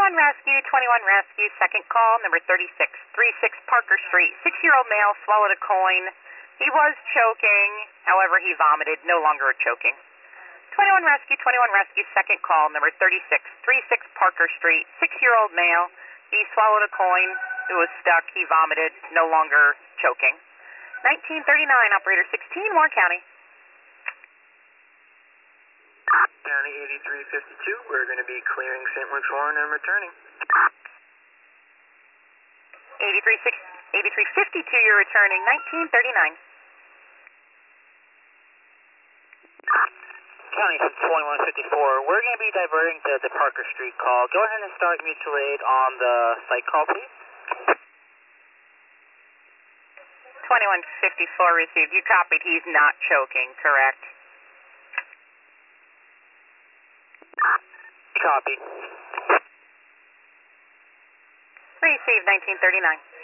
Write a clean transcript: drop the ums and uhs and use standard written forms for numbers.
Rescue, 21 Rescue, second call, number 36, 36 Parker Street. 6-year-old male swallowed a coin. He was choking, however he vomited, no longer choking. 21 Rescue, second call, number 36, 36 Parker Street. 6-year-old male. He swallowed a coin. It was stuck. He vomited, no longer choking. 1939, operator 16, Warren County. County 8352, we're going to be clearing St. Luke's Warren and returning. 8352, you're returning, 1939. County 2154, we're going to be diverting to the Parker Street call. Go ahead and start mutual aid on the site call, please. 2154 received. You copied. He's not choking, correct? Copy. Received, 1939.